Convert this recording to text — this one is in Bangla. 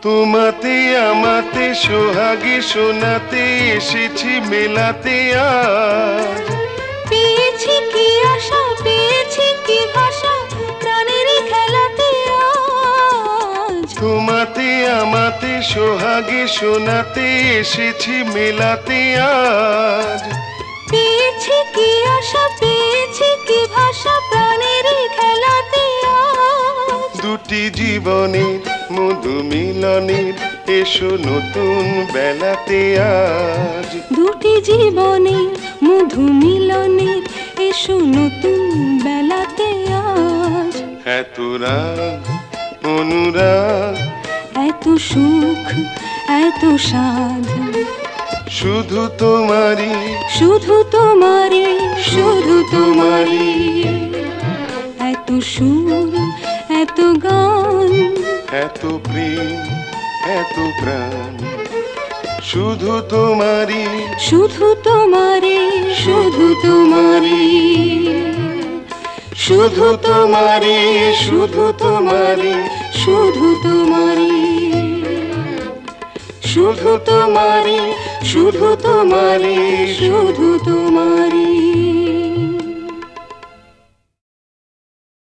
তোমাতে আমাতে সোহাগে শোনাতে এসেছি মেলাতে আজ। পেয়েছি কি আশা, পেয়েছি কি ভাষা, প্রাণের খেলাতে আজ। তোমাতে আমাতে সোহাগে শোনাতে এসেছি মেলাতে আজ। পেয়েছি কি আশা, পেয়েছি কি ভাষা, প্রাণের খেলাতে আজ। দুটি জীবনের মধু মিলনের এসো নতুন বেলাতে আজ। দুটি জীবনের মধু মিলনের এসো নতুন বেলাতে আজ। এত রাগ অনুরাগ, এত সুখ এত সাধ, শুধু তোমারই শুধু তোমারই, শুধু তোমারই। এত সুর এত গান, এত প্রেম এত প্রাণ, শুধু তোমারই শুধু তোমারই, শুধু তোমারই। শুধু তোমারই শুধু তোমারই শুধু তোমারই, শুধু তোমারই শুধু তোমারই শুধু তোমারই।